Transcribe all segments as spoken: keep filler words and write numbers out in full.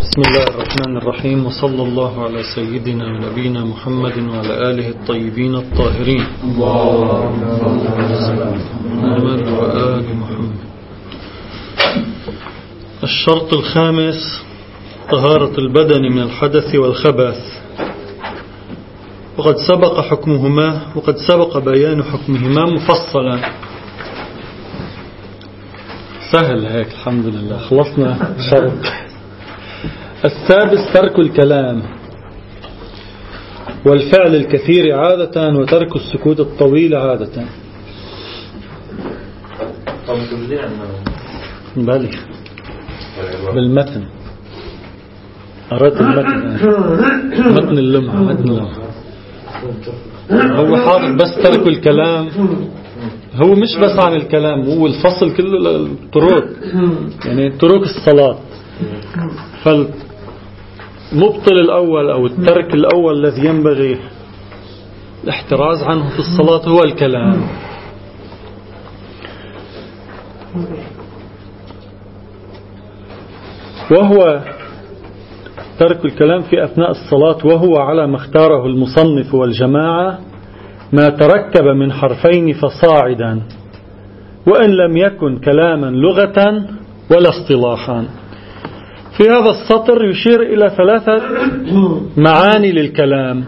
بسم الله الرحمن الرحيم، وصلى الله على سيدنا ونبينا محمد وعلى آله الطيبين الطاهرين محمد وآل محمد. الشرط الخامس طهارة البدن من الحدث والخبث، وقد سبق حكمهما وقد سبق بيان حكمهما مفصلا. سهل هيك الحمد لله، خلصنا شرط. السادس ترك الكلام والفعل الكثير عادة، وترك السكوت الطويل عادة. بالي بالمتن أردت المتن متن اللمعة متن اللمعة هو حاضر، بس ترك الكلام هو مش بس عن الكلام، هو الفصل كله الطرق، يعني طرق الصلاة. فالمبطل الأول أو الترك الأول الذي ينبغي الاحتراز عنه في الصلاة هو الكلام. وهو ترك الكلام في أثناء الصلاة، وهو على ما اختاره المصنف والجماعة ما تركب من حرفين فصاعدا، وإن لم يكن كلاما لغة ولا اصطلاحا. في هذا السطر يشير إلى ثلاثة معاني للكلام.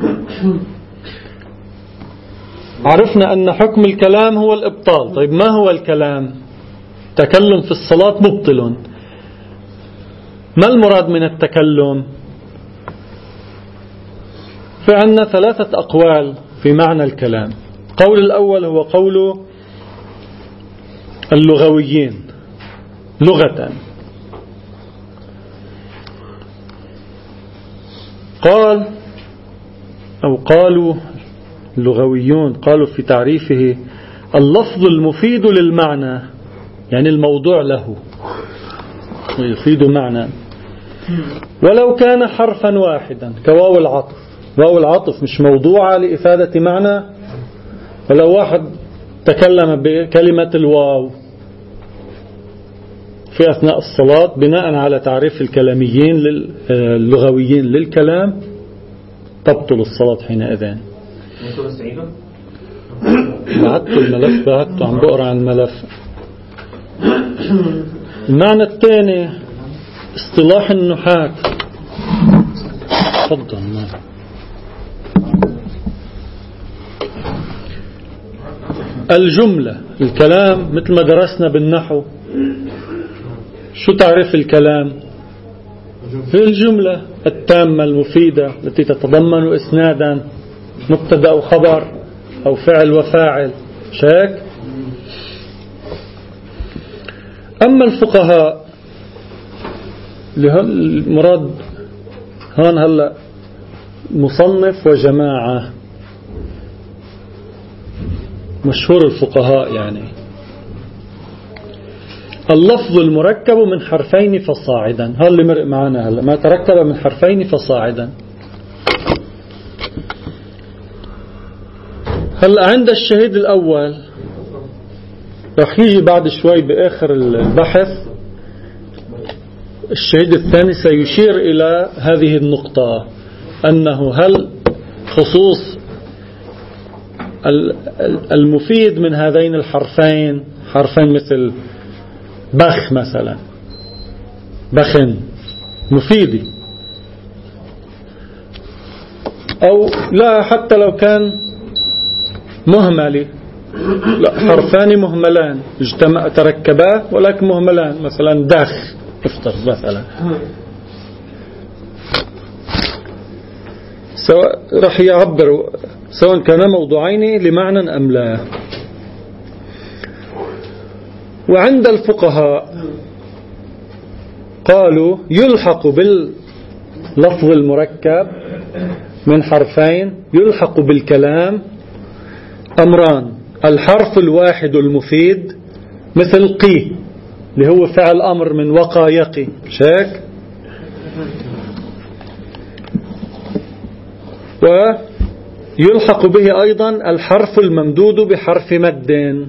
عرفنا أن حكم الكلام هو الإبطال. طيب ما هو الكلام؟ تكلم في الصلاة مبطل. ما المراد من التكلم؟ في عندنا ثلاثة أقوال في معنى الكلام. قول الأول هو قول اللغويين لغة، قال أو قالوا اللغويون قالوا في تعريفه اللفظ المفيد للمعنى، يعني الموضوع له يفيد معنى، ولو كان حرفا واحدا كواو العطف. واو العطف مش موضوعة لإفادة معنى، ولو واحد تكلم بكلمة الواو في أثناء الصلاة بناء على تعريف الكلاميين اللغويين للكلام تبطل الصلاة حينئذ. بعدت الملف بعدت عم بقرأ عن الملف. المعنى الثاني اصطلاح النحاة. تفضل. الجملة الكلام مثل ما درسنا بالنحو، شو تعرف الكلام؟ هي الجملة التامة المفيدة التي تتضمن إسنادا مبتدأ أو خبر أو فعل وفاعل. شاك. أما الفقهاء المراد هون هلا مصنف وجماعة مشهور الفقهاء، يعني اللفظ المركب من حرفين فصاعدا. هذا اللي مرق معنا هلا، ما تركب من حرفين فصاعدا. هلا عند الشهيد الأول رح يجي بعد شوي بآخر البحث الشهيد الثاني سيشير إلى هذه النقطة، أنه هل خصوص المفيد من هذين الحرفين، حرفين مثل بخ مثلا، بخن مفيدي، أو لا حتى لو كان مهملي، لا حرفان مهملان اجتمع تركبا ولكن مهملان، مثلا دخ افتر مثلا، سواء رح يعبر سواء كان موضوعين لمعنى أم لا. وعند الفقهاء قالوا يلحق باللفظ المركب من حرفين، يلحق بالكلام أمران: الحرف الواحد المفيد مثل قي اللي هو فعل أمر من وقى يقي، شاك، ويلحق به أيضا الحرف الممدود بحرف مد.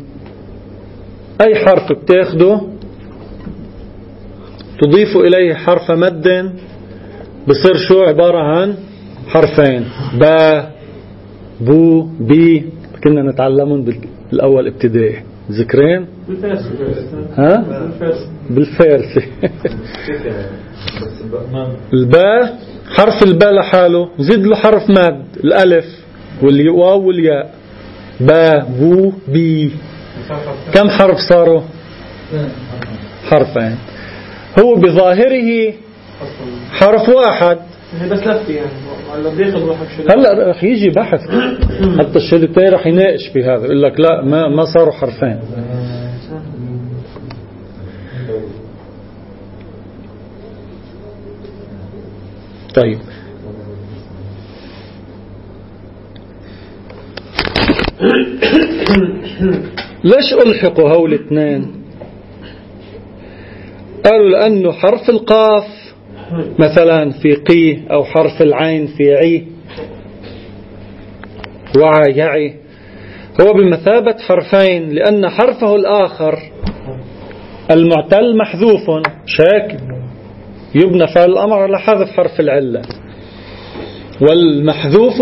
أي حرف بتاخده تضيف إليه حرف مد بصير شو عبارة عن حرفين، با بو بي، كنا نتعلمون بالأول ابتدائي ذكرين ها بالفارسي. الباء حرف الباء لحاله زيد له حرف ماد الألف والواو والياء، با بو بي، كم حرف صاروا؟ حرفين. هو بظاهره حرف واحد، بس لفتي يعني هلا رح يجي بحث حتى الشريطين رح يناقش في هذا، يقول لك لا ما ما صاروا حرفين. طيب ليش ألحقوا هول الاثنين؟ قالوا لأنه حرف القاف مثلا في قي، أو حرف العين في عي، وعى يعي، هو بمثابة حرفين، لأن حرفه الآخر المعتل محذوف، شاك يبنى فعل الأمر على حذف حرف العلة، والمحذوف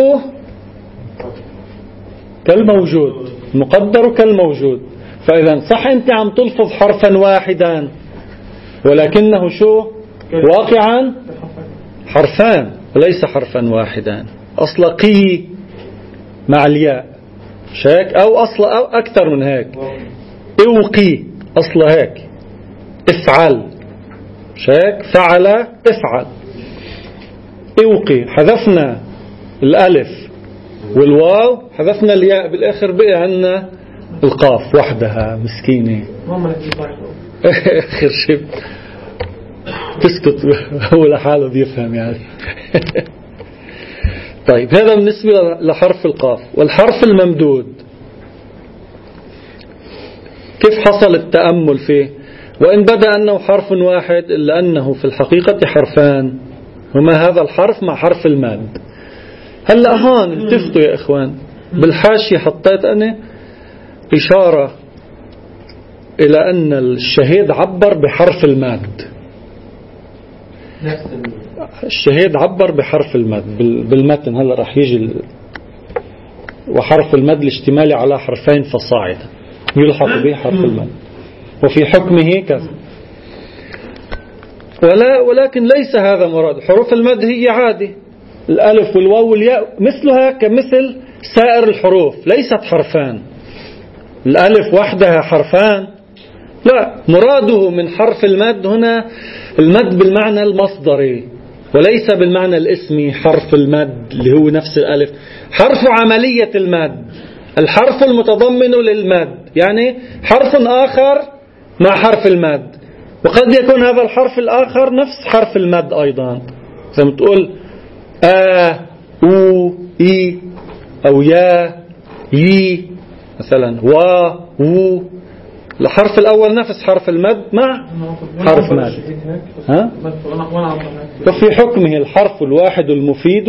كالموجود، مقدر كالموجود. فإذا صح أنت عم تلفظ حرفا واحدا، ولكنه شو واقعا حرفان وليس حرفا واحدا. أصل قي مع الياء شاك، أو أصل أو أكثر من هيك، اوقي أصل هيك، افعل شاك، فعل افعل، اوقي حذفنا الألف والواو، حذفنا الياء بالآخر، بقي عنا القاف وحدها مسكينة. آخر شيء تسكت هو لحاله بيفهم يعني. طيب هذا بالنسبة لحرف القاف. والحرف الممدود كيف حصل التأمل فيه؟ وإن بدأ أنه حرف واحد إلا أنه في الحقيقة حرفان، هما هذا الحرف مع حرف الماد. هلأ هون التفتوا يا إخوان، بالحاشية حطيت أنا إشارة إلى أن الشهيد عبر بحرف الماد. الشهيد عبر بحرف المد بالمتن، هلا راح يجي ال... وحرف المد الاشتمالي على حرفين فصاعدا يلحق به حرف المد، وفي حكمه كذا. ولا ولكن ليس هذا مراد. حروف المد هي عادي، الألف والواو والياء مثلها كمثل سائر الحروف، ليست حرفان. الألف وحدها حرفان؟ لا، مراده من حرف المد هنا المد بالمعنى المصدري وليس بالمعنى الاسمي. حرف المد اللي هو نفس الألف، حرف عملية المد، الحرف المتضمن للمد، يعني حرف آخر مع حرف المد. وقد يكون هذا الحرف الآخر نفس حرف المد أيضا، زي ما تقول آ أو إي أو يا يي مثلا، وا وو، الحرف الأول نفس حرف المد مع حرف مد. ها؟ وفي حكمه الحرف الواحد المفيد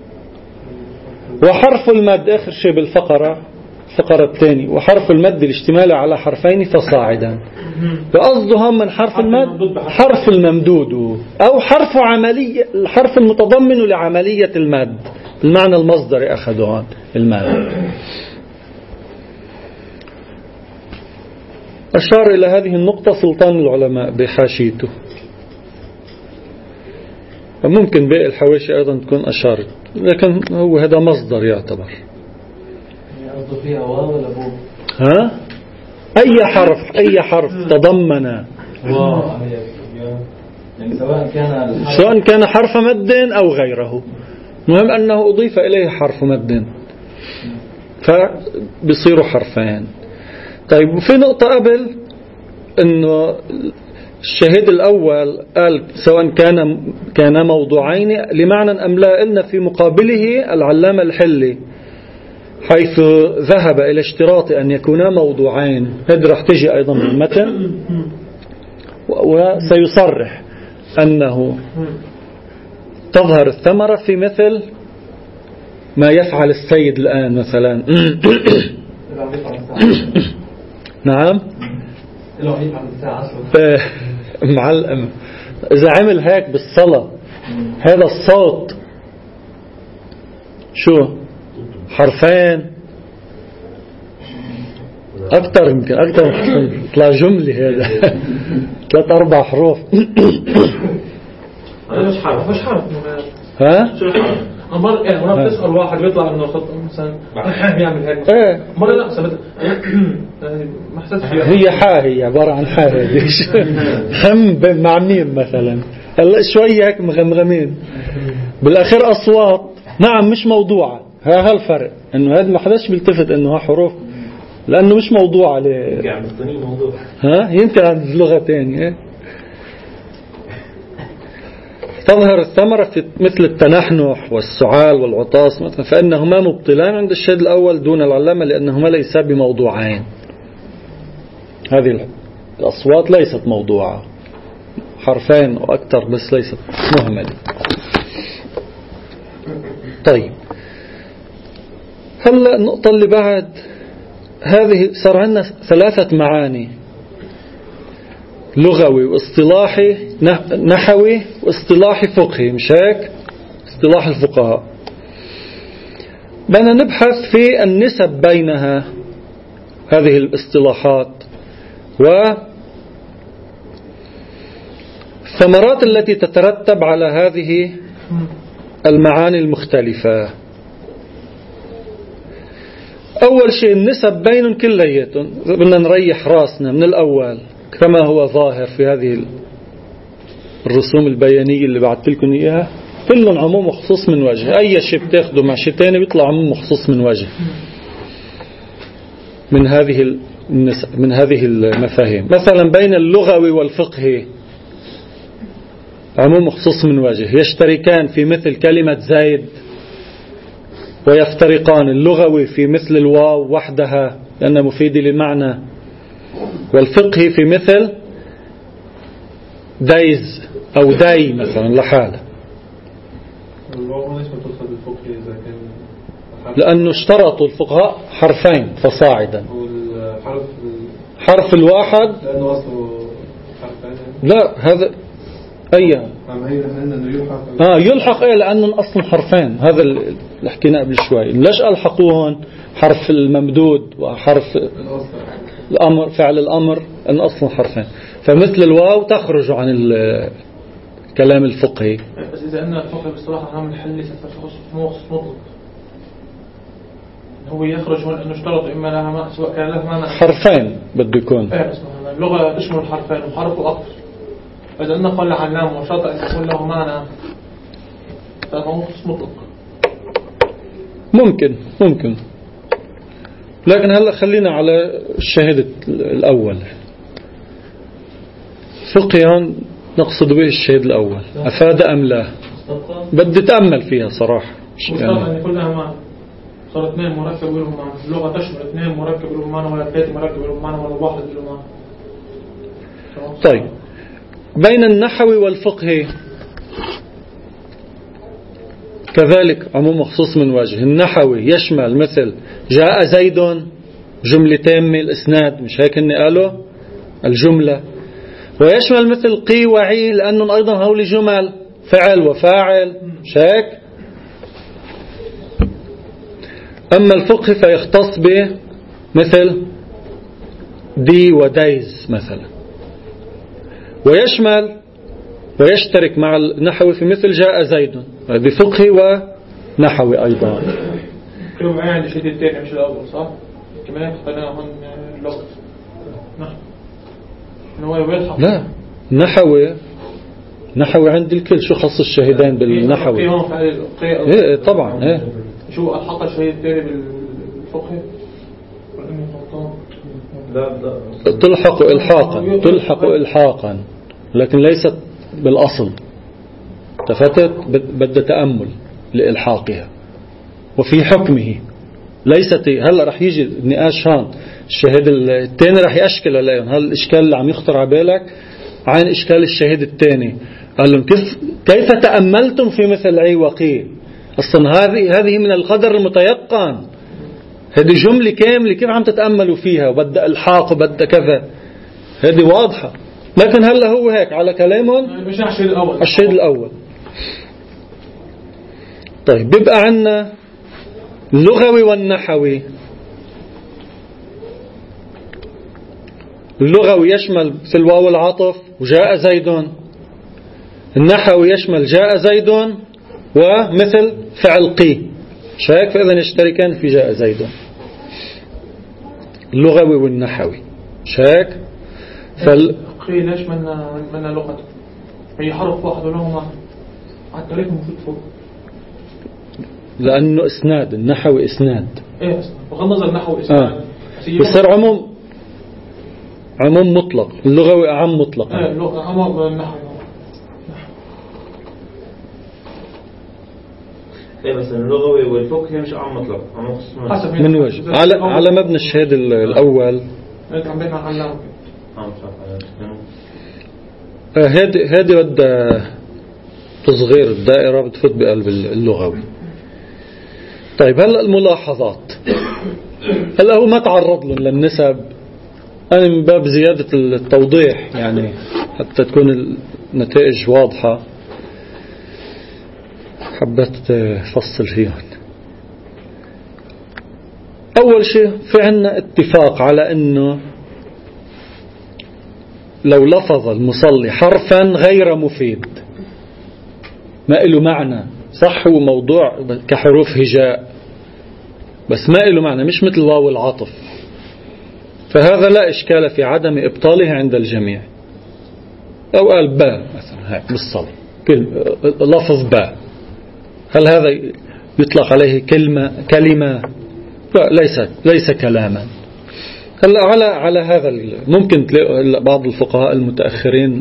وحرف المد آخر شيء بالفقرة الفقرة الثانية، وحرف المد الاشتمال على حرفين فصاعدا. وقصدهم من حرف المد حرف الممدود أو حرف عملية، الحرف المتضمن لعملية المد المعنى المصدري أخذوا المد. أشار إلى هذه النقطة سلطان العلماء بحاشيته، وممكن باقي الحواشي أيضا تكون أشارت، لكن هو هذا مصدر يعتبر. ها؟ أي حرف أي حرف تضمن، يعني سواء كان سواء كان حرف مد أو غيره، مهم أنه أضيف إليه حرف مد فبصير حرفين. طيب وفي نقطة قبل إنه الشهيد الأول قال سواء كان كان موضوعين لمعنى أم لا، إن في مقابله العلامة الحلي حيث ذهب إلى اشتراط أن يكونا موضوعين. هذا رح تجي أيضا من المتن، وسيصرح أنه تظهر الثمرة في مثل ما يفعل السيد الآن مثلا. نعم معلم إذا عمل هيك بالصلاة هذا الصوت شو حرفين أكثر، يمكن أكثر طلع جملة هذا ثلاث أربع حروف. أنا مش حرف مش حرف ها؟ مرة يعني مرة بتسأل واحد بيطلع إنه خط مثلا بيعمل هيك. إيه. مرة لا سبت ما حسيت فيها. هي حا هي عبارة عن حا هذه هم مع ميم مثلا. هلا شوية هيك مغمغمين. بالأخير أصوات نعم مش موضوعة. ها هالفرق إنه هذا ما حدش بيلتفت إنه ها حروف لأنه مش موضوعة ل. يعني الثاني موضوع. ها يمكن عند لغة تانية. تظهر الثمرة في مثل التنحنح والسعال والعطاس مثلا فإنهما مبطلان عند الشهيد الأول دون العلامة لأنهما ليسا بموضوعين. هذه الأصوات ليست موضوعة، حرفين وأكثر بس ليست مهملة. طيب هلا النقطة اللي بعد هذه صار عندنا ثلاثة معاني: لغوي واصطلاحي نحوي واصطلاحي فقهي، مش هيك؟ اصطلاح الفقهاء. بدنا نبحث في النسب بينها هذه الاصطلاحات والثمرات التي تترتب على هذه المعاني المختلفة. أول شيء النسب بين كلياتهم، بدنا نريح راسنا من الأول كما هو ظاهر في هذه الرسوم البيانية اللي بعثت لكم إياها، كلهم عموم وخصوص من وجه. أي شيء بتاخده مع شيء تاني بيطلع عموم وخصوص من وجه من هذه من هذه المفاهيم. مثلا بين اللغوي والفقهي عموم وخصوص من وجه، يشتركان في مثل كلمة زيد ويفترقان. اللغوي في مثل الواو وحدها لأنها مفيدة للمعنى، والفقهي في مثل دايز أو داي مثلا لحاله، لأنه اشترطوا الفقهاء حرفين فصاعدا. حرف الواحد لأنه أصله حرفين. لا هذا أي آه يلحق إيه لأنه أصلا حرفين. هذا اللي حكينا قبل شوي. ليش ألحقوهن حرف الممدود وحرف الأمر فعل الأمر أن أصلا حرفين، فمثل الواو تخرج عن الكلام الفقهي. بس إذا أن الفقه بصراحة عامل حل ليس مخصص مطلق، هو يخرج هون أنه اشترط إما لها ما سواء كان لها معنى حرفين بده يكون. إيه بس اللغة تشمل حرفين وحرف وأكثر. إذا أن قل علام وشرط أن يكون له معنى فهو مخصص مطلق. ممكن ممكن لكن هلأ خلينا على الشاهد الأول. فقها نقصد به الشاهد الأول أفاد أم لا؟ بدي تأمل فيها صراحة. مستطيع أن يكون لها معنى. صار اثنين مركب لهم معنى. اللغة تشمل اثنين مركب لهم معنى ولا ثلاثة مركب لهم معنى ولا واحد لهم معنى. طيب بين النحوي والفقهي كذلك عموم مخصوص من وجه. النحوي يشمل مثل جاء زيد جملة تامة الإسناد، مش هيك إني قالوا الجملة، ويشمل مثل قي وعي لأنهم أيضا هؤلاء جمل فعل وفاعل، مش هيك. أما الفقه فيختص به مثل دي ودايز مثلا، ويشمل ويشترك مع النحوي في مثل جاء زيد، هذه فقهي ونحوي أيضا. كلهم عندي شيء الثاني مش الأول صح؟ كمان خلينا هون اللغة نحو نوى ويلحق. لا نحوي نحوي عند الكل. شو خص الشهيدين بالنحوي؟ ايه طبعا ايه. شو الحق الشهيد الثاني بالفقه؟ لا لا تلحق إلحاقا تلحق إلحاقا لكن ليست بالأصل. تفتت بدأ تأمل لإلحاقها وفي حكمه ليست. هلا رح يجي النقاش هان. الشهيد الثاني رح يشكل عليهم. هل الإشكال اللي عم يخطر على بالك عن إشكال الشهيد الثاني؟ قال لهم كيف كيف تأملتم في مثل عي وقي؟ أصلا هذه هذه من القدر المتيقن. هذه جملة كاملة كيف عم تتأملوا فيها وبدأ الحاق وبدأ كذا، هذه واضحة. لكن هلا هو هيك على كلامهم مش الشهيد الأول. الشهيد الأول طيب بيبقى عنا اللغوي والنحوي. اللغوي يشمل في الواو العطف وجاء زيد، النحوي يشمل جاء زيد ومثل فعل قي شاك، فإذا يشتركان في جاء زيد. اللغوي والنحوي شاك. فال قي ليش من من لغته هي حرف واحد ولهما حتى ليكم في فوق، لأنه إسناد، النحوي إسناد. إيه بغض النظر النحو إسناد آه. يصير عموم، عموم مطلق. اللغوي أعم مطلقا. إيه اللغة عموم من النحو. ايه بس اللغوي والفقهي مش عام مطلق، عم خصوصا من وجه على على مبنى الشهاد الأول. انت عم بينها علام عام صح. هذه هذه بدها تصغير الدائرة، بتفوت بقلب اللغوي. طيب هلا الملاحظات، هلا هو ما تعرض لهم للنسب، أنا من باب زيادة التوضيح يعني حتى تكون النتائج واضحة حبيت فصل فيهم. أول شيء في عنا اتفاق على أنه لو لفظ المصلي حرفا غير مفيد ما له معنى، صح هو موضوع كحروف هجاء بس ما له معنى، مش مثل واو العطف، فهذا لا إشكال في عدم إبطاله عند الجميع. أو قال با مثلا هيك بالصلاة لفظ با، هل هذا يطلق عليه كلمة كلمة؟ لا، ليس ليس كلاما. هلا على على هذا ممكن تلاقوا بعض الفقهاء المتأخرين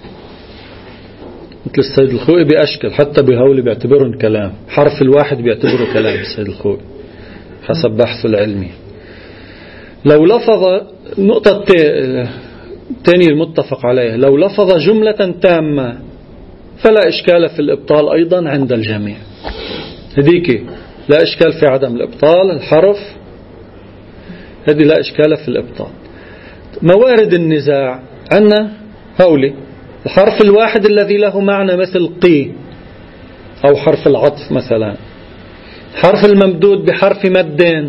مثل السيد الخوئي بأشكل حتى بهولي بيعتبرون كلام، حرف الواحد بيعتبره كلام السيد الخوئي حسب بحثه العلمي. لو لفظ نقطة تانية المتفق عليها، لو لفظ جملة تامة فلا إشكال في الإبطال أيضا عند الجميع. هذيك لا إشكال في عدم الإبطال، الحرف هذه لا إشكال في الإبطال. موارد النزاع عندنا هولي الحرف الواحد الذي له معنى مثل قي أو حرف العطف مثلا، حرف الممدود بحرف مدين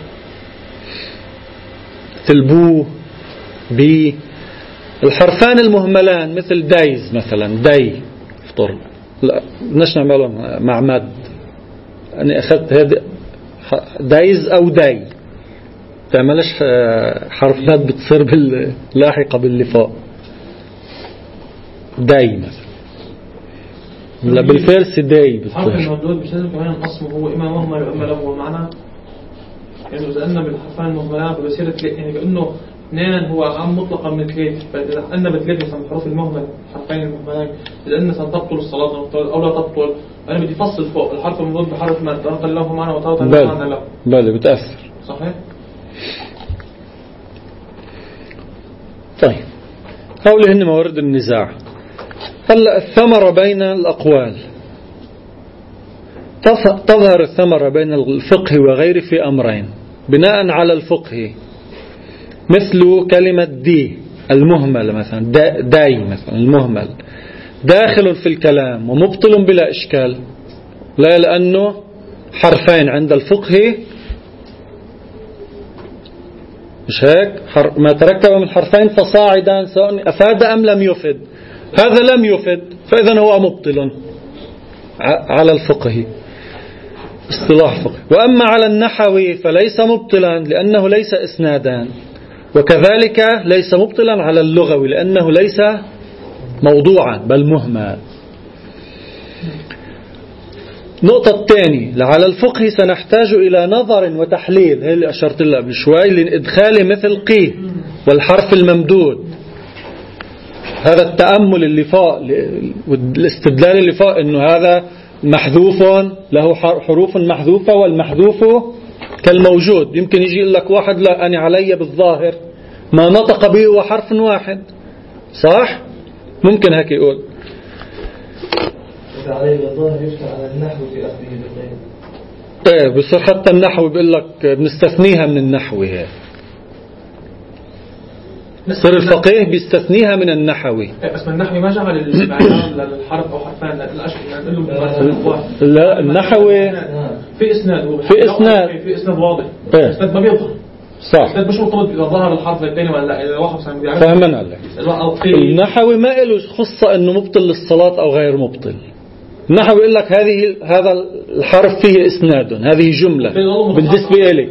مثل بو بي، الحرفان المهملان مثل دايز مثلا داي فطر، لا بدناش نعملهم مع مد، أنا أخذت هذا دايز أو داي تعملش حرف مد بتصير باللاحقة باللي فوق داي مثلا، لا بالفارسي داي بتصير. حرف الممدود مش لازم كمان الأصل هو إما مهمل وإما له معنى، يعني إذا قلنا بالحرفان المهملان فبصير يعني كأنه اثنين هو عام مطلقا من ثلاثة، فإذا قلنا بثلاثة مثلا الحروف المهمل حرفين المهملين إذا قلنا سنتبطل الصلاة أو لا تبطل، أنا بدي فصل فوق الحرف الممدود بحرف ما ترى له معنى وترى له معنى لا بل بتأثر صحيح. طيب هؤلاء هن موارد النزاع. هلا الثمرة بين الأقوال، تظهر الثمرة بين الفقه وغيره في أمرين بناء على الفقه، مثل كلمة دي المهمل مثلا داي مثلا المهمل داخل في الكلام ومبطل بلا إشكال، لا لأنه حرفين عند الفقه مش هيك، ما تركب من حرفين فصاعدا سواء أفاد أم لم يفد، هذا لم يفد فإذا هو مبطل على الفقه اصطلاح فقه. وأما على النحوي فليس مبطلا لأنه ليس إسنادان، وكذلك ليس مبطلا على اللغوي لأنه ليس موضوعا بل مهمل. نقطة الثانية على الفقه سنحتاج إلى نظر وتحليل، هي اللي أشرت لها قبل شوي، لإدخال مثل قي والحرف الممدود، هذا التأمل اللي فوق والاستدلال اللي فوق إنه هذا محذوف له حروف محذوفة والمحذوف كالموجود. يمكن يجي يقول لك واحد لا أنا علي بالظاهر ما نطق به هو حرف واحد، صح؟ ممكن هيك يقول عليه بالظاهر يشكل على النحو في أخذه بالغير. ايه بصير حتى النحو بيقول لك بنستثنيها من النحو هي. صار الفقيه بيستثنيها من النحوي. اسم النحوي ما جعل المعيار للحرف أو حرفان الأشهر. لا النحوي في إسناد في إسناد في إسناد واضح. إيه؟ إسناد ما بيظهر. صح. إسناد مش مرتبط إذا ظهر الحرف الثاني ولا لا. إذا واحد مثلا بيعرف. فهمنا عليك. النحوي ما له خصة إنه مبطل للصلاة أو غير مبطل. النحو يقول لك هذه هذا الحرف فيه إسناد، هذه جملة بالنسبة لي.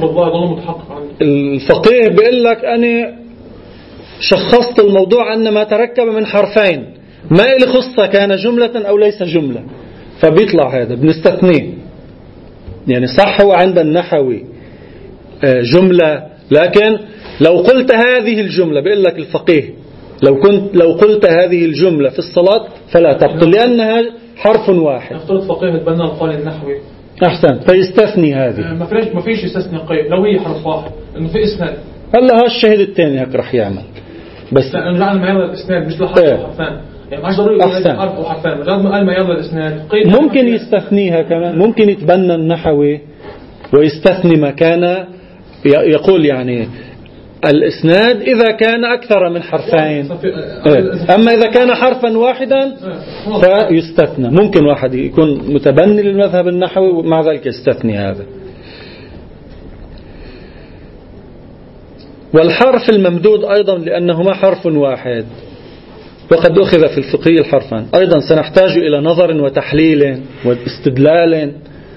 الفقيه بيقول لك أنا شخصت الموضوع أن ما تركب من حرفين، ما إلي خصة كان جملة أو ليس جملة، فبيطلع هذا بنستثنيه. يعني صح هو عند النحوي جملة، لكن لو قلت هذه الجملة بيقول لك الفقيه لو كنت لو قلت هذه الجملة في الصلاة فلا تبطل لأنها حرف واحد. افترض فقيه تبنى القول النحوي أحسن فيستثني هذه. ما فيش ما فيش يستثني قيد لو هي حرف واحد إنه في إسناد. هلا هالشهيد الثاني هيك رح يعمل بس لا نرجع للمعيار الإسناد مش لحرف أو حرفان. يعني مش ضروري حرف أو حرفان مجرد ما قال معيار الإسناد قيد. ممكن يستثنيها كمان، ممكن يتبنى النحوي ويستثني ما كان يقول يعني الإسناد إذا كان أكثر من حرفين. أما إذا كان حرفا واحدا فيستثنى. ممكن واحد يكون متبني للمذهب النحوي ومع ذلك يستثني هذا. والحرف الممدود أيضا لأنهما حرف واحد وقد أخذ في الفقه الحرفان أيضا سنحتاج إلى نظر وتحليل واستدلال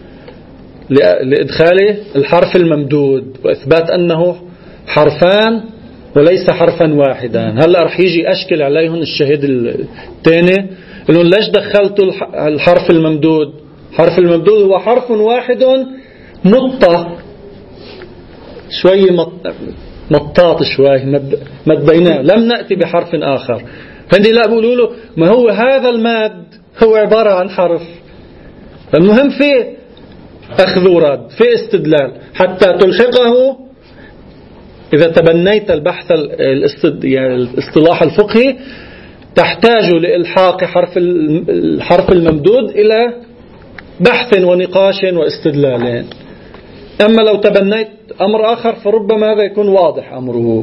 لإدخال الحرف الممدود وإثبات أنه حرفان وليس حرفا واحدا. هلأ رح يجي أشكل عليهم الشهيد الثاني إنه ليش دخلت الحرف الممدود؟ حرف الممدود هو حرف واحد مطة شوي مطاط شوي مد بينه، لم نأتي بحرف آخر. هندي لا بيقولوا له ما هو هذا الماد هو عبارة عن حرف. المهم في أخذ ورد في استدلال حتى تلحقه. إذا تبنيت البحث الاصطلاح الفقهي تحتاج لإلحاق حرف الحرف الممدود إلى بحث ونقاش واستدلال. أما لو تبنيت أمر آخر فربما هذا يكون واضح أمره.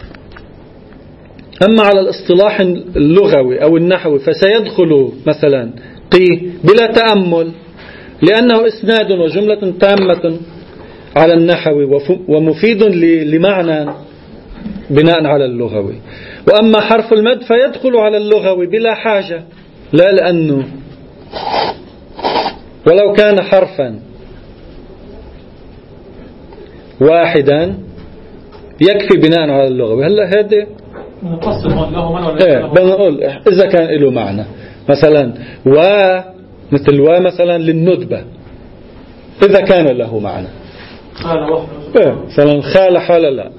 أما على الاصطلاح اللغوي أو النحوي فسيدخل مثلا قي بلا تأمل لأنه إسناد وجملة تامة على النحوي ومفيد لمعنى بناء على اللغوي. وأما حرف المد فيدخل على اللغوي بلا حاجة، لا لأنه ولو كان حرفا واحدا يكفي بناء على اللغوي. هلا هذا ايه بنقول إذا كان له معنى مثلا و مثل و مثلا للندبة إذا كان له معنى ايه مثلا خال حال لا.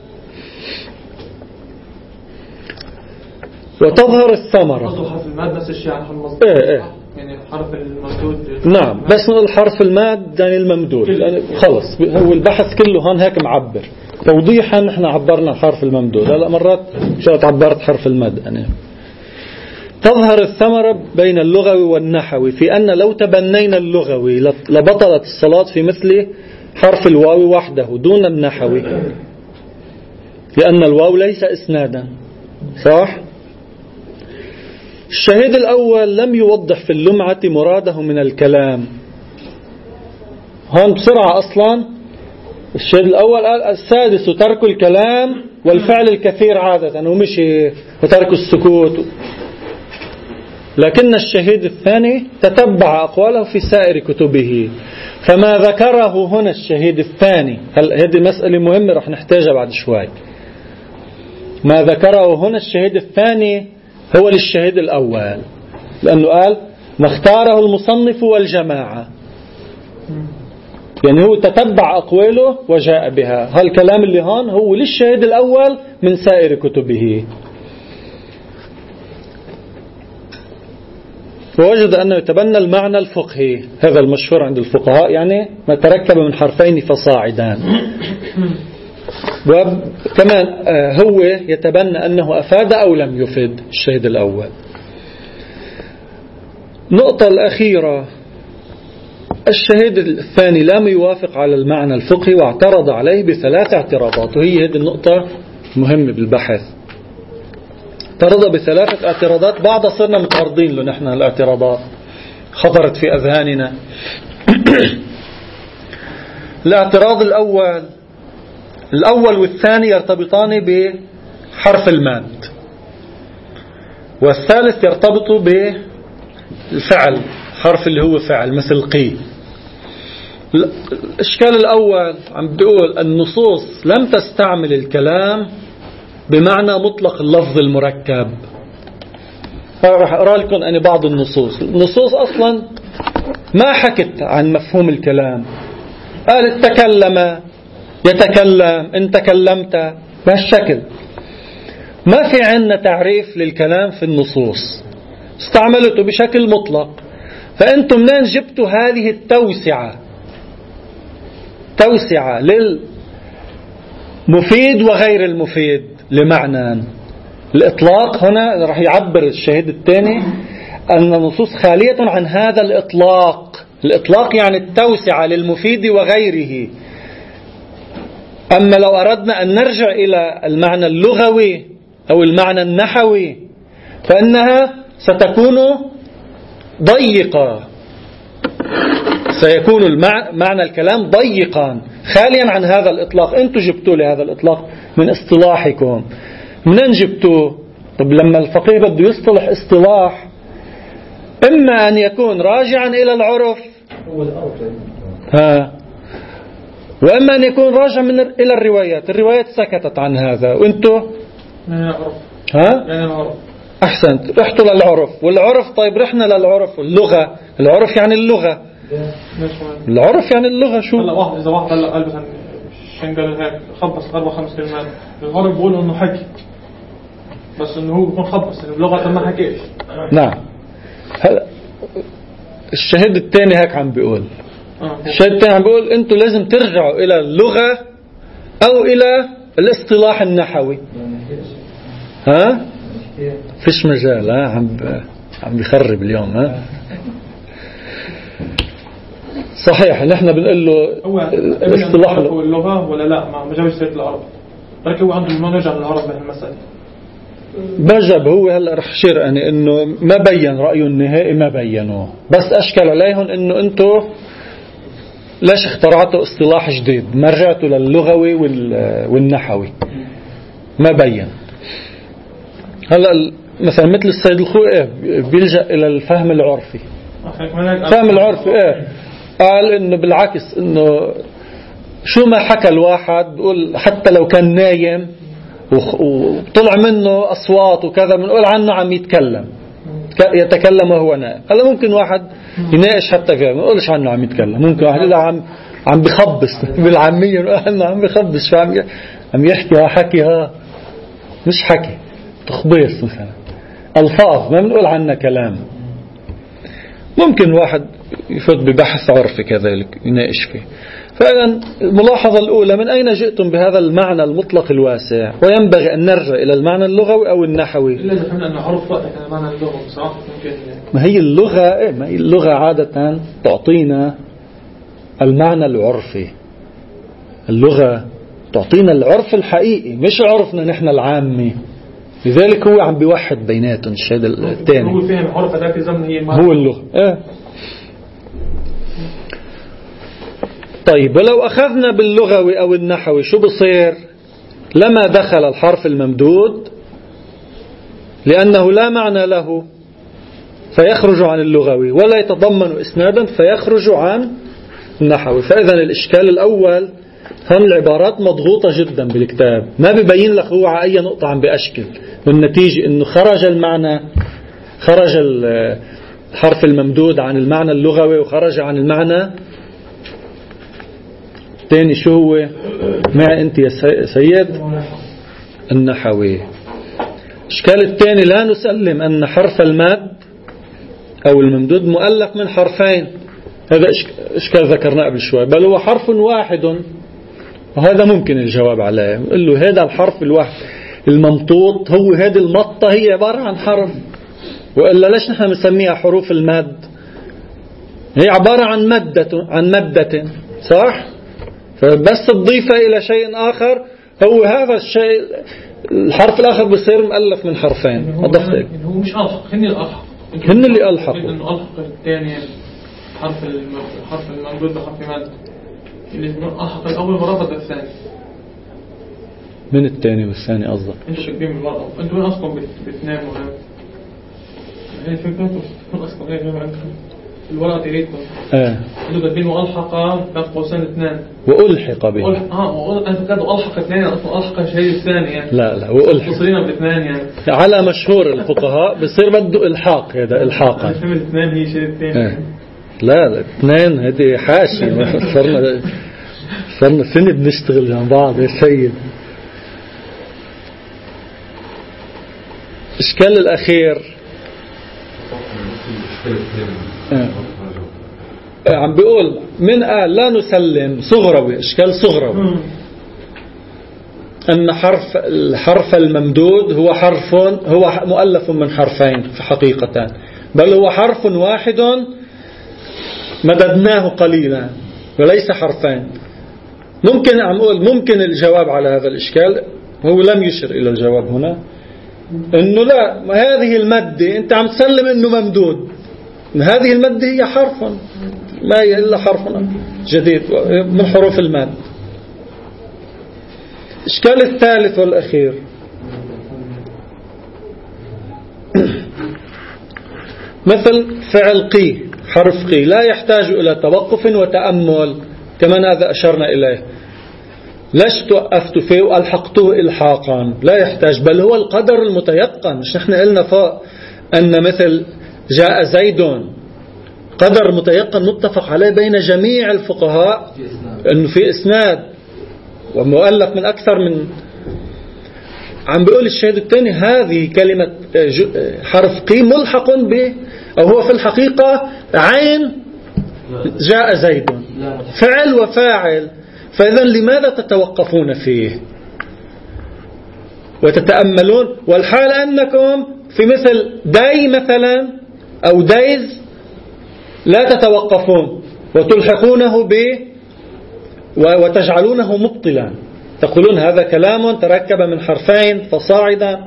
وتظهر الثمرة ايه ايه يعني حرف الممدود. نعم بس نقول حرف الماد يعني الممدود يعني خلص هو البحث كله هون هيك معبر توضيحا. نحن عبرنا الحرف الممدود هلا مرات شو عبرت حرف المد يعني. تظهر الثمرة بين اللغوي والنحوي في أن لو تبنينا اللغوي لبطلت الصلاة في مثل حرف الواو وحده دون النحوي لأن الواو ليس إسنادا. صح؟ الشهيد الأول لم يوضح في اللمعة مراده من الكلام. هون بسرعة أصلا الشهيد الأول قال السادس ترك الكلام والفعل الكثير عادة ومشي وترك السكوت. لكن الشهيد الثاني تتبع أقواله في سائر كتبه. فما ذكره هنا الشهيد الثاني هذه مسألة مهمة رح نحتاجها بعد شوي. ما ذكره هنا الشهيد الثاني هو للشهيد الأول لأنه قال ما اختاره المصنف والجماعة يعني هو تتبع أقواله وجاء بها. هالكلام اللي هون هو للشهيد الأول من سائر كتبه. ووجد أنه يتبنى المعنى الفقهي هذا المشهور عند الفقهاء يعني ما تركب من حرفين فصاعدا. وكمان هو يتبنى أنه أفاد أو لم يفد الشهيد الأول. النقطة الأخيرة الشهيد الثاني لم يوافق على المعنى الفقهي واعترض عليه بثلاث اعتراضات وهي هذه النقطة مهمة بالبحث. اعترض بثلاثة اعتراضات، بعض صرنا متعرضين له نحن الاعتراضات خطرت في أذهاننا. الاعتراض الأول الأول والثاني يرتبطان بحرف الماد، والثالث يرتبط بالفعل، حرف اللي هو فعل مثل قي. الإشكال الأول عم بيقول النصوص لم تستعمل الكلام بمعنى مطلق اللفظ المركب. راح أقرأ لكم أنا بعض النصوص. النصوص أصلا ما حكت عن مفهوم الكلام، قالت تكلم، يتكلم، إن تكلمت، بهالشكل. ما في عندنا تعريف للكلام في النصوص، استعملته بشكل مطلق. فأنتم منين جبتوا هذه التوسعة توسعة للمفيد وغير المفيد لمعنى الإطلاق؟ هنا راح يعبر الشاهد الثاني أن النصوص خالية عن هذا الإطلاق. الإطلاق يعني التوسعة للمفيد وغيره. أما لو أردنا أن نرجع إلى المعنى اللغوي أو المعنى النحوي فإنها ستكون ضيقة، سيكون معنى الكلام ضيقا خاليا عن هذا الإطلاق. أنتم جبتوا لي هذا الإطلاق من اصطلاحكم، منين جبتوه؟ طب لما الفقيه بده يصطلح اصطلاح إما أن يكون راجعا إلى العرف ها، وإما أن يكون راجع من إلى الروايات. الروايات سكتت عن هذا وأنتم ها أحسنت رحتوا للعرف. والعرف طيب رحنا للعرف. اللغة، العرف يعني اللغة، العرف يعني اللغة. شو هلا واحد إذا واحد هلا قال مثلا شنقل هيك خبص أربع خمس كلمات، العرب بيقولوا إنه حكي، بس إنه هو بيكون خبص اللغة ما حكيش. نعم. هلا الشاهد الثاني هيك عم بيقول آه. الشاهد الثاني عم بيقول أنتم لازم ترجعوا إلى اللغة أو إلى الاصطلاح النحوي. ها فيش مجال. ها عم عم بيخرب اليوم. ها صحيح نحن بنقول له الاصطلاح هو اللغة ولا لا، ما جابش سيرة العرب، لكن هو عنده ما نرجع للعرب بهالمسألة. بجب هو هلا رح شير يعني انه ما بين رأيه النهائي، ما بينوه، بس اشكل عليهم انه انتم ليش اخترعتوا اصطلاح جديد، ما رجعتوا للغوي والنحوي، ما بين. هلا مثلا مثل السيد الخوئي بيلجأ الى الفهم العرفي. فهم العرفي ايه قال انه بالعكس، انه شو ما حكى الواحد بقول حتى لو كان نايم وطلع منه أصوات وكذا بنقول عنه عم يتكلم، يتكلم وهو نائم. هلا ممكن واحد يناقش حتى فيها ما نقولش عنه عم يتكلم، ممكن واحد يقول عم عم بخبص بالعامية نقول عنه عم بخبص. شو عم عم يحكي؟ ها حكي، ها مش حكي، تخبيص مثلا، ألفاظ ما بنقول عنها كلام. ممكن واحد يفوت ببحث عرفي كذلك يناقش فيه. فإذا الملاحظة الأولى، من أين جئتم بهذا المعنى المطلق الواسع؟ وينبغي أن نرجع إلى المعنى اللغوي أو النحوي. إلا إذا فهمنا أنه عرف وقتها كان معنى اللغة بصراحة ممكن. ما هي اللغة إيه؟ ما هي اللغة عادة تعطينا المعنى العرفي. اللغة تعطينا العرف الحقيقي مش عرفنا نحن العامي. لذلك هو عم بيوحد بيناتهم. الشيء الثاني هو فهم عرف ذاك الزمن هي هو اللغة. إيه؟ طيب ولو أخذنا باللغوي أو النحوي شو بصير؟ لما دخل الحرف الممدود لأنه لا معنى له فيخرج عن اللغوي، ولا يتضمن إسنادا فيخرج عن النحوي. فإذا الإشكال الأول، هم العبارات مضغوطة جدا بالكتاب، ما بيبين لك هو على أي نقطة عم بأشكل، والنتيجة إنه خرج المعنى، خرج الحرف الممدود عن المعنى اللغوي وخرج عن المعنى تاني. شو هو مع أنت يا سيد؟ النحوي. الإشكال الثاني، لا نسلم أن حرف الماد أو الممدود مؤلف من حرفين. هذا إشكال ذكرناه قبل شوي، بل هو حرف واحد، وهذا ممكن الجواب عليه. نقول له هذا الحرف الواحد الممطوط، هو هذه المطة هي عبارة عن حرف، وإلا ليش نحن نسميها حروف المد؟ هي عبارة عن مدة، عن مدة، صح؟ فبس تضيفها إلى شيء آخر، هو هذا الشيء الحرف الآخر بصير مؤلف من حرفين. أضفت لك هو مش ألحق، هن الألحق، هن اللي ألحقوا، إنه ألحق الثاني حرف الحرف الممدود بحرف مد، اللي ألحق الأول وربط الثاني. من الثاني والثاني قصدك؟ أنتوا كاتبين بالورقة، أنتوا وين أصلا بتناموا هنا؟ هي فكرة أصلا هي جماعة الورقة تريدكم. إيه. أنتوا كاتبين وألحق بين قوسين اثنان. وألحق به. ألحق آه أنتوا كاتبوا ألحق اثنين، أصلا ألحق الشيء الثاني يعني. لا لا وألحق. تصلينا بالاثنين يعني. على مشهور الفقهاء بصير بده إلحاق، هذا إلحاقا. فهم الاثنين هي شيء الثاني. إيه. لا لا اثنين هذه حاشي. صرنا صرنا سنة بنشتغل جنب بعض يا سيد. الإشكال الأخير آه. عم بيقول من قال لا نسلم صغروي، إشكال صغروي أن حرف الحرف الممدود هو حرف هو مؤلف من حرفين في حقيقة، بل هو حرف واحد مددناه قليلا وليس حرفين. ممكن عم أقول ممكن الجواب على هذا الإشكال، هو لم يشر إلى الجواب هنا، إنه لا، ما هذه المادة أنت عم تسلم إنه ممدود، هذه المادة هي حرف، ما هي إلا حرف جديد من حروف الماد. الإشكال الثالث والأخير مثل فعل قي، حرف قي لا يحتاج إلى توقف وتأمل، كمان هذا أشرنا إليه. لست وقفت فيه وألحقته إلحاقا، لا يحتاج، بل هو القدر المتيقن. مش نحن قلنا فوق أن مثل جاء زيد قدر متيقن متفق عليه بين جميع الفقهاء أنه في إسناد ومؤلف من أكثر من. عم بيقول الشاهد الثاني هذه كلمة حرف قي ملحق به، أو هو في الحقيقة عين جاء زيد، فعل وفاعل، فإذا لماذا تتوقفون فيه وتتأملون، والحال أنكم في مثل داي مثلا أو دايز لا تتوقفون وتلحقونه به وتجعلونه مبطلا، تقولون هذا كلام تركب من حرفين فصاعدا.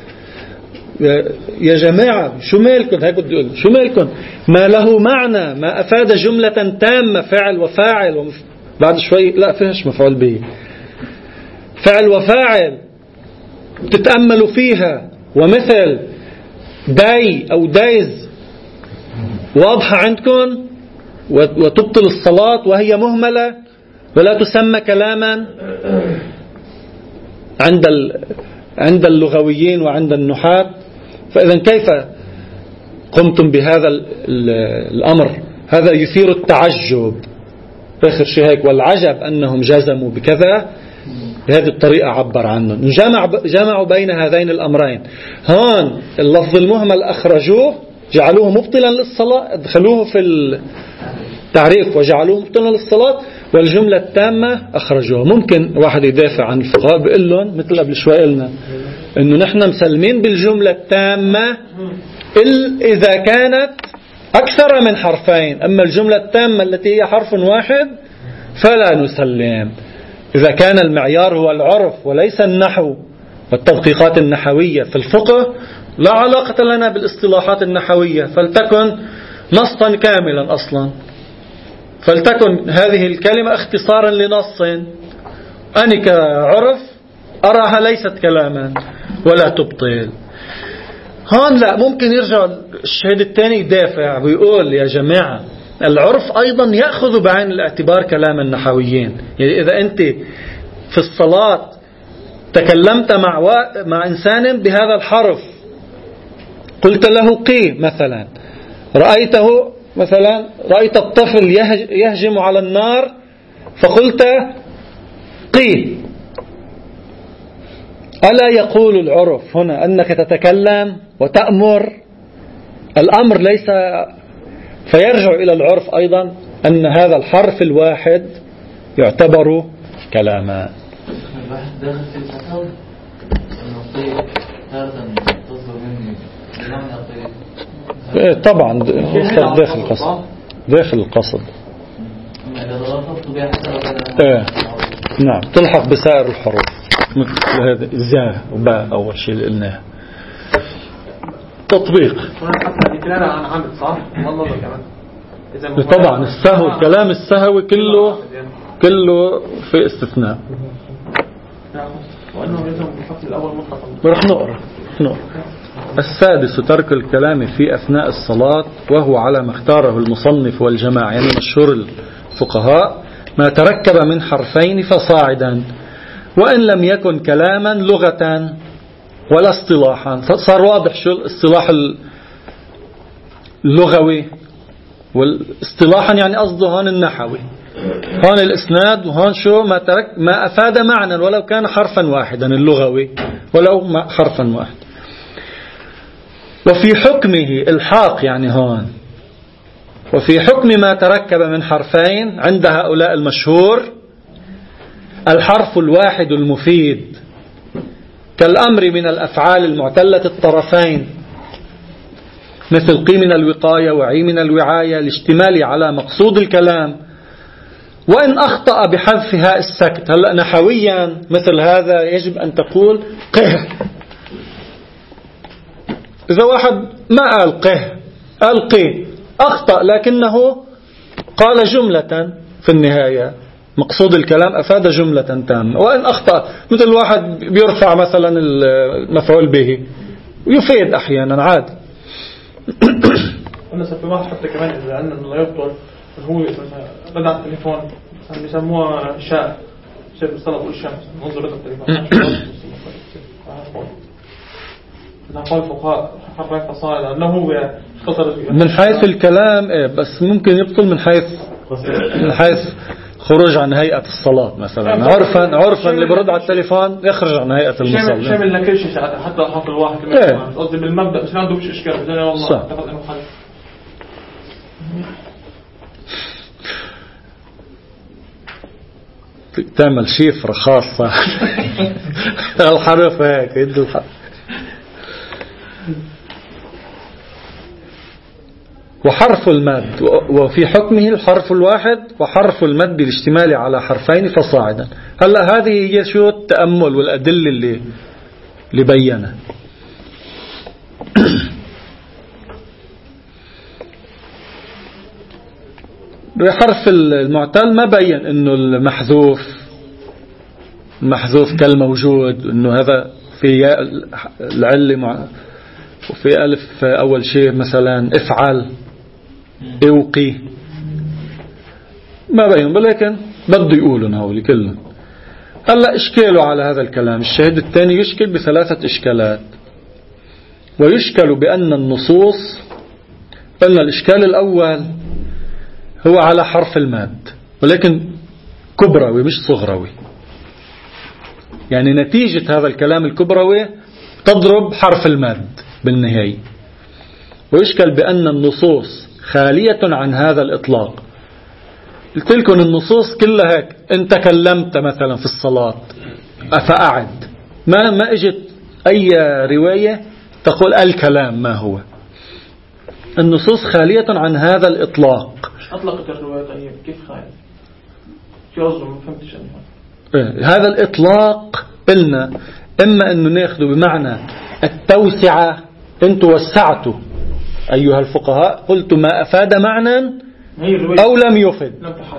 يا جماعة شو مالكم؟ هيك بدي أقول شو مالكم؟ ما له معنى، ما أفاد جملة تامة فعل وفاعل ومف... بعد شوي لا فيهش مفعول به، فعل وفاعل تتأملوا فيها، ومثل داي أو دايز واضحة عندكم وتبطل الصلاة وهي مهملة ولا تسمى كلاما عند عند اللغويين وعند النحاة. فإذا كيف قمتم بهذا الأمر؟ هذا يثير التعجب آخر شيء هيك، والعجب أنهم جزموا بكذا بهذه الطريقة. عبر عنهم جمع جمعوا بين هذين الأمرين. هون اللفظ المهمل أخرجوه جعلوه مبطلا للصلاة، ادخلوه في التعريف وجعلوه مبطلا للصلاة، والجملة التامة أخرجوها. ممكن واحد يدافع عن الفقهاء بيقول لهم مثل قبل شوي قلنا إنه نحن مسلمين بالجملة التامة إذا كانت أكثر من حرفين، أما الجملة التامة التي هي حرف واحد فلا نسلم. إذا كان المعيار هو العرف وليس النحو والتدقيقات النحوية في الفقه، لا علاقة لنا بالاصطلاحات النحوية، فلتكن نصا كاملا أصلا، فلتكن هذه الكلمة اختصارا لنص، أنا كعرف أراها ليست كلاما ولا تبطل. هون لا، ممكن يرجع الشهيد الثاني يدافع ويقول يا جماعة العرف أيضا يأخذ بعين الاعتبار كلام النحويين. يعني إذا أنت في الصلاة تكلمت مع و... مع إنسان بهذا الحرف، قلت له قي مثلا، رأيته مثلا رأيت الطفل يهج... يهجم على النار فقلت قي، ألا يقول العرف هنا أنك تتكلم وتأمر؟ الأمر ليس، فيرجع إلى العرف أيضا أن هذا الحرف الواحد يعتبر كلاما. الواحد داخل في الفتاوى النصية تارة تصدر مني بمعنى طيب. طبعا داخل القصد، داخل القصد. إذا ضغطت بها حساب إيه نعم، تلحق بسائر الحروف. مثل هذا زا وباء أول شيء اللي قلناه. تطبيق حتى الكلام عن عمد صح؟ والله كمان. طبعا السهو الكلام السهوي كله كله في استثناء. وأنه يلزم بالفصل الأول مطلقا. رح نقرأ نقرأ. السادس ترك الكلام في أثناء الصلاة وهو على ما اختاره المصنف والجماعة، يعني مشهور الفقهاء ما تركب من حرفين فصاعدا، وإن لم يكن كلاما لغة ولا اصطلاحا. صار واضح شو الاصطلاح اللغوي والاصطلاحا، يعني قصده هون النحوي، هون الإسناد، وهون شو ما ترك ما أفاد معنى ولو كان حرفا واحدا، اللغوي ولو حرفا واحد. وفي حكمه الحاق، يعني هون وفي حكم ما تركب من حرفين عند هؤلاء المشهور الحرف الواحد المفيد كالأمر من الأفعال المعتلة الطرفين مثل قي من الوقاية وعي من الوعاية لاشتمال على مقصود الكلام، وإن أخطأ بحذفها السكت. هلأ نحويا مثل هذا يجب أن تقول قه. إذا واحد ما قال قه قال قي أخطأ، لكنه قال جملة في النهاية، مقصود الكلام أفاد جملة تامة. وإن أخطأ مثل واحد بيرفع مثلا المفعول به ويفيد أحيانا عادي. أنا في واحد حتى كمان إذا أنه لا يبطل هو بدأ التليفون بيسموها شاء شيء بالصلاة بقول شاء منظر بدأ التليفون نقول فقهاء حرفين فصائل أنه هو اختصر من حيث الكلام إيه، بس ممكن يبطل من حيث من حيث خروج عن هيئة الصلاة مثلا. عرفا عرفا اللي برد على التليفون يخرج عن هيئة المصلي. شامل لكل شيء حتى حرف الواحد إيه. قصدي بالمبدأ مش عنده مش إشكال بس أنا والله أعتقد إنه خالف. تعمل شفرة خاصة الحرف هيك يد الحرف. وحرف المد وفي حكمه الحرف الواحد وحرف المد الاشتمال على حرفين فصاعدا. هلا هذه هي شو التأمل والأدلة اللي اللي بينها. بحرف المعتل ما بين انه المحذوف المحذوف كالموجود، انه هذا في العلة مع وفي ألف أول شيء مثلا افعل اوقي ما بين، ولكن بده يقولون هؤلاء كلهم. هلا اشكالوا على هذا الكلام. الشاهد الثاني يشكل بثلاثة اشكالات، ويشكل بأن النصوص قلنا الاشكال الأول هو على حرف الماد، ولكن كبروي مش صغروي، يعني نتيجة هذا الكلام الكبروي تضرب حرف الماد بالنهاية. ويشكل بأن النصوص خالية عن هذا الإطلاق. قلت لكم النصوص كلها هيك، إن تكلمت مثلا في الصلاة أفأعد، ما ما اجت أي رواية تقول الكلام ما هو. النصوص خالية عن هذا الإطلاق. أطلقت الرواية طيب كيف خالي؟ شو قصده ما فهمتش أنا. هذا الإطلاق قلنا إما أنه ناخذه بمعنى التوسعة، أنتم وسعتوا أيها الفقهاء قلت ما أفاد معنى أو لم يفد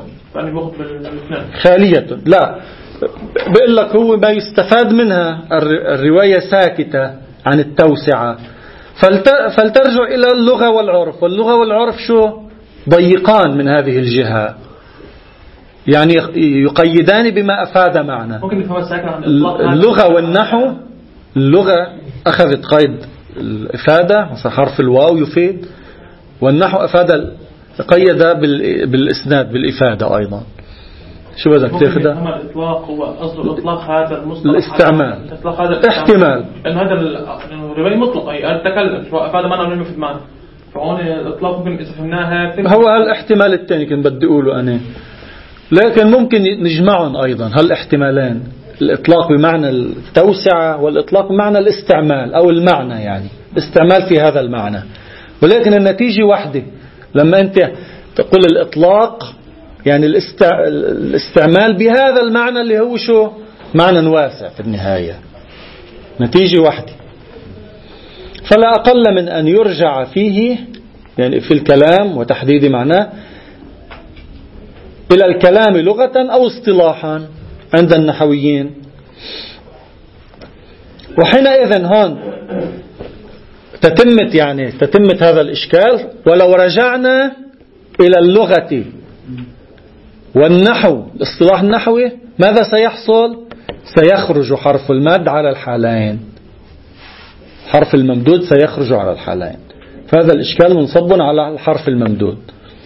خالية. لا بقول لك هو ما يستفاد منها الرواية ساكتة عن التوسعة، فلترجع إلى اللغة والعرف. واللغة والعرف شو ضيقان من هذه الجهة، يعني يقيدان بما أفاد معنى. اللغة والنحو، اللغة أخذت قيد الإفادة مثل حرف الواو يفيد، والنحو أفاد قيد بالإسناد بالإفادة أيضا. شو بدك تاخذها؟ الإطلاق هو أصل الإطلاق هذا المصطلح الاستعمال هذا احتمال لأن هذا الرواية مطلق أي تكلم شو أفاد معنى ولا يفيد معنى، فهون الإطلاق ممكن إذا فهمناها هو هالاحتمال الثاني كان بدي أقوله أنا، لكن ممكن نجمعهم أيضا هالاحتمالين، الإطلاق بمعنى التوسعة والإطلاق بمعنى الاستعمال أو المعنى، يعني استعمال في هذا المعنى. ولكن النتيجة واحدة لما أنت تقول الإطلاق، يعني الاستعمال بهذا المعنى اللي هو شو معنى واسع في النهاية، نتيجة واحدة. فلا أقل من أن يرجع فيه يعني في الكلام وتحديد معناه إلى الكلام لغة أو اصطلاحا عند النحويين. وحينئذ هون تتمت يعني تتمت هذا الإشكال. ولو رجعنا إلى اللغة والنحو الاصطلاح النحوي ماذا سيحصل؟ سيخرج حرف المد على الحالين، حرف الممدود سيخرج على الحالين. فهذا الإشكال منصب على الحرف الممدود.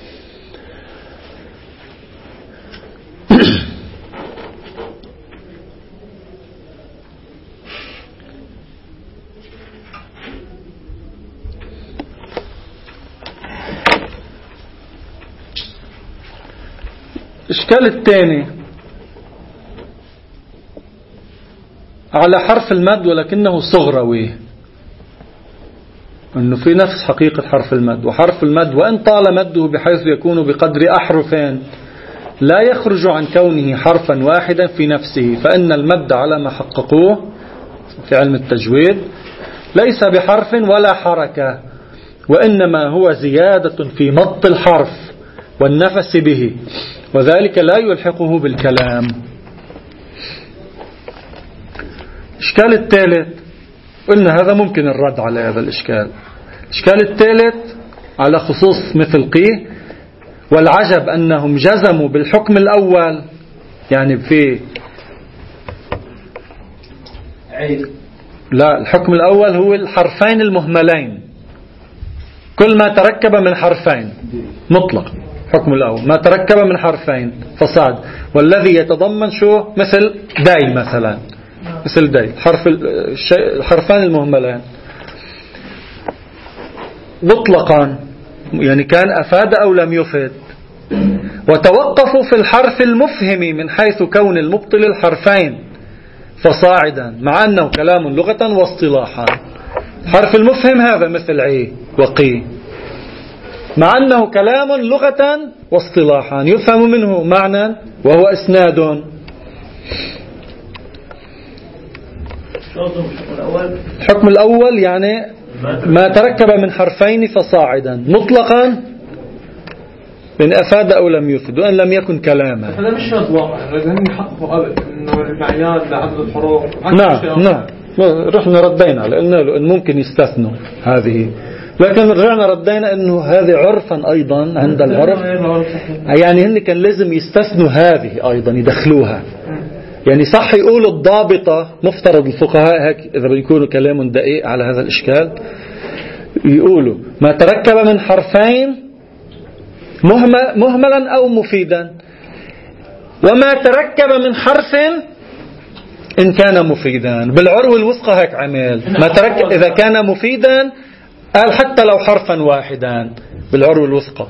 الإشكال الثاني على حرف المد ولكنه صغروي، أنه في نفس حقيقة حرف المد. وحرف المد وإن طال مده بحيث يكون بقدر أحرفين لا يخرج عن كونه حرفا واحدا في نفسه، فإن المد على ما حققوه في علم التجويد ليس بحرف ولا حركة، وإنما هو زيادة في مط الحرف والنفس به، وذلك لا يلحقه بالكلام. الإشكال الثالث قلنا هذا ممكن الرد على هذا الإشكال. الإشكال الثالث على خصوص مثل قيه، والعجب أنهم جزموا بالحكم الأول، يعني في لا الحكم الأول هو الحرفين المهملين، كل ما تركب من حرفين مطلق. حكم الأول ما تركب من حرفين فصاد، والذي يتضمن شو مثل داي مثلا، مثل داي حرف الحرفان المهملين مطلقا، يعني كان أفاد أو لم يفد. وتوقفوا في الحرف المفهم من حيث كون المبطل الحرفين فصاعدا، مع أنه كلام لغة واصطلاحا. حرف المفهم هذا مثل عي وقي، مع أنه كلام لغة واصطلاحا يفهم منه معنى وهو إسناد. الحكم الأول يعني ما تركب من حرفين فصاعدا مطلقا من أفاد أو لم يفد وأن لم يكن كلاما. هذا مش شرط واقع، لازم يحققوا قبل إنه المعيار لعدد الحروف. نعم نعم رحنا ردينا لأنه إن ممكن يستثنوا هذه، لكن رجعنا ردينا إنه هذه عرفا أيضا عند العرف، يعني هن كان لازم يستثنوا هذه أيضا يدخلوها. يعني صح يقولوا الضابطة، مفترض الفقهاء هيك إذا بيكونوا كلام دقيق على هذا الإشكال يقولوا ما تركب من حرفين مهملا أو مفيدا، وما تركب من حرف إن كان مفيدا. بالعروة الوثقى هيك عمل، ما تركب إذا كان مفيدا قال حتى لو حرفا واحدا بالعروة الوثقى.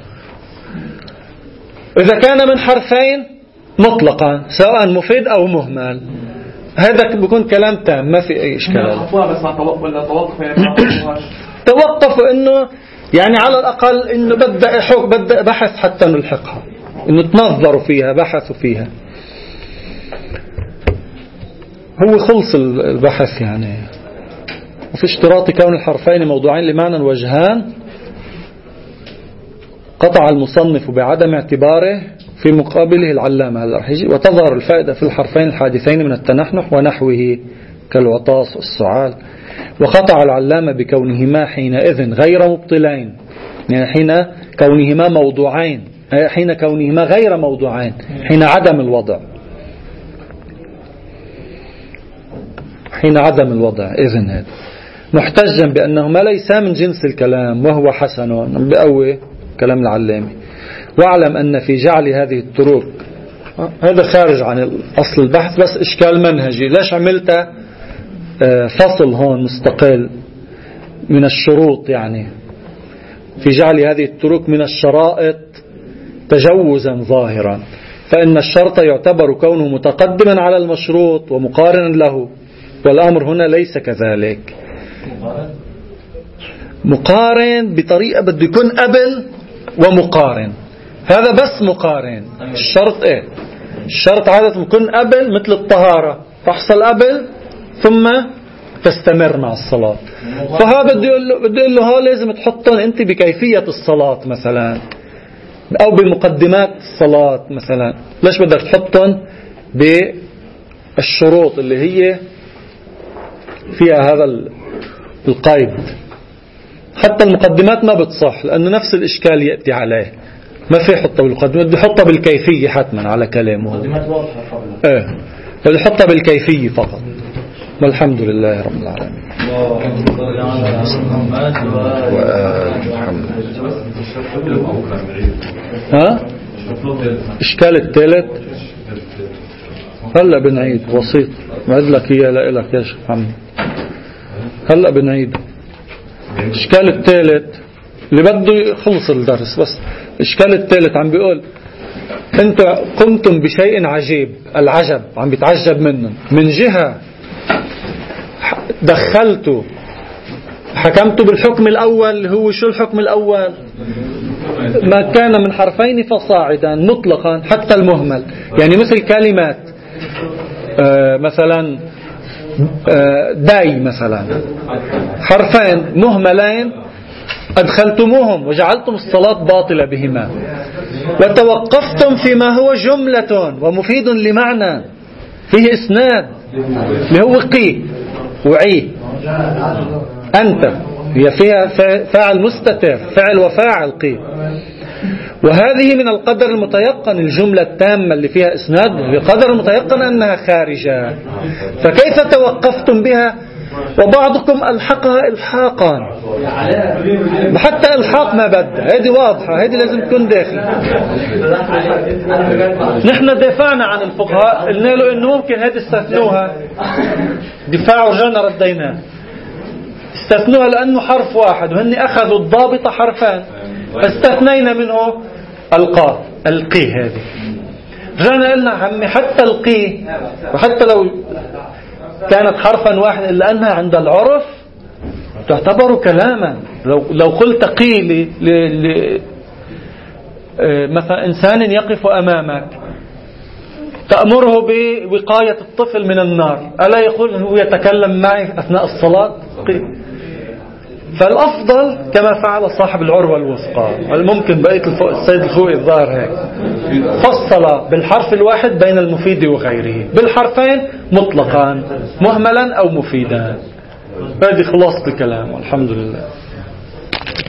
إذا كان من حرفين مطلقا سواء مفيد أو مهمل، هذا بيكون كلام تام ما في أي إشكال. توقفوا إنه يعني على الأقل إنه بدأ حق بدأ بحث حتى نلحقها، إنه تنظروا فيها بحثوا فيها. هو خلص البحث يعني. وفي اشتراط كون الحرفين موضوعين لمعنى وجهان قطع المصنف بعدم اعتباره في مقابله العلامة الرحيجي، وتظهر الفائدة في الحرفين الحادثين من التنحنح ونحوه كالوطاس والسعال. وقطع العلامة بكونهما حينئذ غير مبطلين، يعني حين كونهما موضوعين، حين كونهما غير موضوعين، حين عدم الوضع، حين عدم الوضع إذن هذا محتجا بأنهما ليسا من جنس الكلام وهو حسن بقوي كلام العلامة. واعلم أن في جعل هذه الطرق، هذا خارج عن أصل البحث بس إشكال منهجي، ليش عملت فصل هون مستقل من الشروط، يعني في جعل هذه الطرق من الشرائط تجوزا ظاهرا، فإن الشرط يعتبر كونه متقدما على المشروط ومقارنا له، والأمر هنا ليس كذلك. مقارن بطريقة بده يكون قبل ومقارن، هذا بس مقارن. الشرط ايه؟ الشرط عادة يكون قبل مثل الطهارة، تحصل قبل ثم تستمر مع الصلاة. فهذا بدي أقول له بدي أقول له ها لازم تحطهم أنت بكيفية الصلاة مثلا أو بمقدمات الصلاة مثلا. ليش بدك تحطهم بالشروط اللي هي فيها هذا القيد؟ حتى المقدمات ما بتصح لأنه نفس الإشكال يأتي عليه. ما في حطها بالمقدمات، بده يحطها بالكيفية حتما على كلامه. مقدمات واضحة قبل. ايه بده يحطها بالكيفية فقط. والحمد لله رب العالمين. ها؟ إشكال الثالث هلا بنعيد بسيط. بعد لك إياه لك يا شيخ محمد. هلا بنعيد. الإشكال الثالث اللي بده يخلص الدرس بس. الإشكال الثالث عم بيقول أنت قمتم بشيء عجيب، العجب عم بيتعجب منه. من جهة دخلتوا حكمتوا بالحكم الأول. هو شو الحكم الأول؟ ما كان من حرفين فصاعدا مطلقا حتى المهمل. يعني مثل كلمات آه مثلا آه داي مثلا، حرفين مهملين أدخلتموهم وجعلتم الصلاة باطلة بهما، وتوقفتم فيما هو جملة ومفيد لمعنى فيه إسناد اللي هو قي وعي أنت، هي فيها فاعل مستتر، فعل وفاعل قي. وهذه من القدر المتيقن، الجملة التامة اللي فيها إسناد بقدر المتيقن أنها خارجة. فكيف توقفتم بها وبعضكم ألحقها إلحاقا؟ حتى إلحاق ما بدأ، هذه واضحة، هذه لازم تكون داخل. نحن دافعنا عن الفقهاء، قلنا له إنه ممكن هذه استثنوها، دفاع ورجعنا رديناه. استثنوها لأنه حرف واحد وهن أخذوا الضابط حرفان، فاستثنينا منه القاف القي. هذه رجعنا قلنا عمي حتى القي وحتى لو كانت حرفا واحد إلا أنها عند العرف تعتبر كلاما. لو لو قلت قي ل... ل... ل... مثلا إنسان يقف أمامك تأمره بوقاية الطفل من النار، ألا يقول هو يتكلم معي أثناء الصلاة؟ قي. فالأفضل كما فعل صاحب العروة الوثقى، ممكن بقية السيد الخوئي الظاهر هيك فصل بالحرف الواحد بين المفيد وغيره، بالحرفين مطلقا مهملا أو مفيدا. هذه خلاصة الكلام والحمد لله.